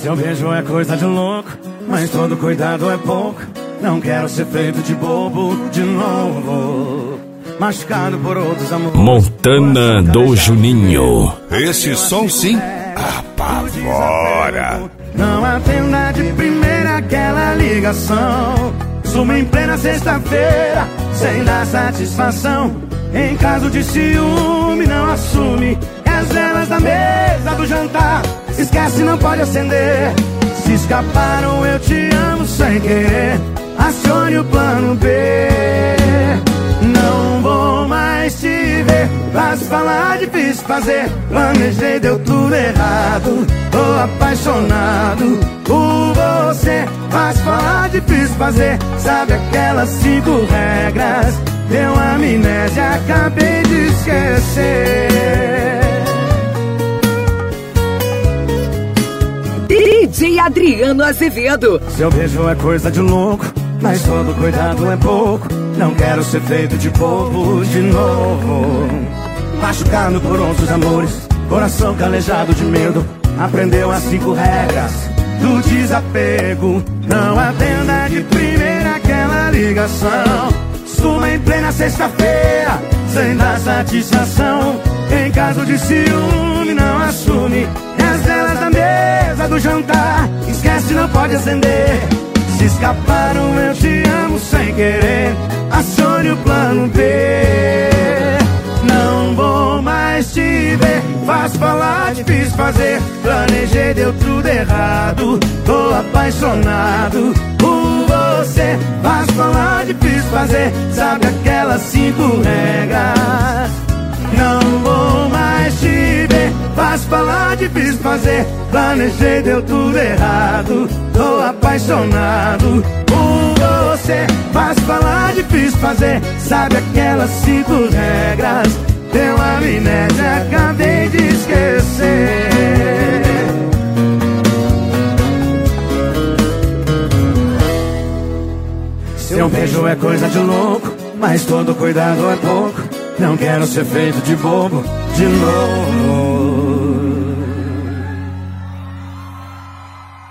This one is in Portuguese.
Seu beijo é coisa de louco, mas todo cuidado é pouco. Não quero ser feito de bobo de novo, machucado por outros amores. Montana do Juninho. Esse som sim apavora. Não atenda de primeira aquela ligação. Suma em plena sexta-feira, sem dar satisfação. Em caso de ciúme, não assume. É as velas da mesa do jantar, esquece, não pode acender. Se escaparam, eu te amo sem querer. Acione o plano B. Não vou mais te ver. Fácil falar, difícil fazer. Planejei, deu tudo errado. Tô apaixonado por você. Fácil falar, difícil fazer. Sabe aquelas 5 regras? Deu amnésia, acabei de esquecer. DJ Adriano Azevedo. Seu beijo é coisa de louco, mas todo cuidado é pouco. Não quero ser feito de bobo de novo, machucado por outros amores. Coração calejado de medo. Aprendeu as 5 regras do desapego. Não atenda de primeira aquela ligação. Suma em plena sexta-feira, sem dar satisfação. Em caso de ciúme, não assume. É as velas da mesa do jantar, esquece, não pode acender. Se escaparam, eu te amo sem querer. Acione o plano B. Não vou mais te ver. Fácil falar, difícil fazer. Planejei, deu tudo errado. Tô apaixonado por você. Fácil falar, difícil fazer. Sabe aquelas 5 regras? Não vou mais te ver. Fácil falar, difícil fazer. Planejei, deu tudo errado. Tô apaixonado por você. Fácil falar, difícil fazer. Sabe aquelas 5 regras? Deu amnésia, acabei de esquecer. Seu beijo é coisa de louco, mas todo cuidado é pouco. Não quero ser feito de bobo de novo.